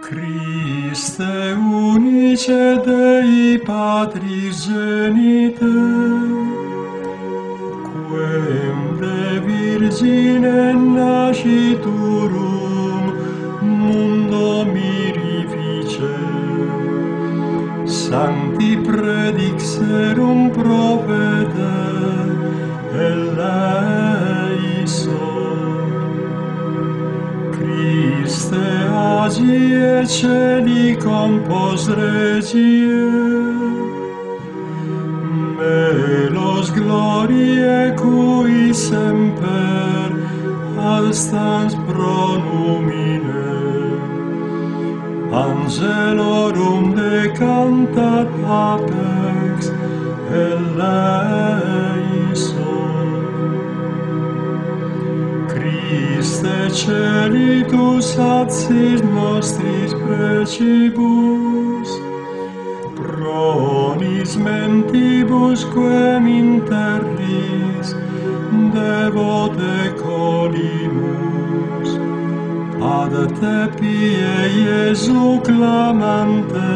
Christe unice Dei Patris genite, quem de Virgine nasciturum mundo mirifice, sancti predixerum profete eleison. Christe agie celi compos regie, melos gloriae cui semper alstans pronumine, angelorum decantat apex eleison. Christe celitus atsis nostris precibus, pronis mentibus quem interris devote colimus, ad te pie Iesu clamante